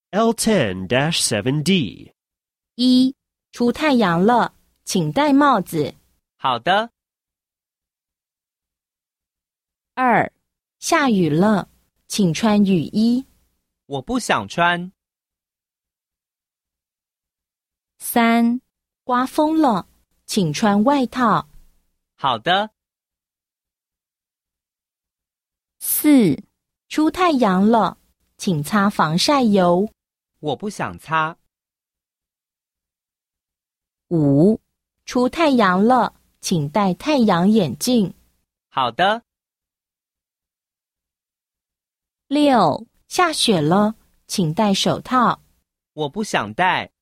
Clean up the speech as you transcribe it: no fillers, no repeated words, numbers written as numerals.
L10-7D 1. 出太阳了，请戴帽子。 好的。 2. 下雨了，请穿雨衣。 我不想穿。 3. 刮风了，请穿外套。 好的。 4. 出太阳了，请擦防晒油。 我不想擦。 5. 出太阳了，请戴太阳眼镜。 好的。 6. 下雪了，请戴手套。 我不想戴。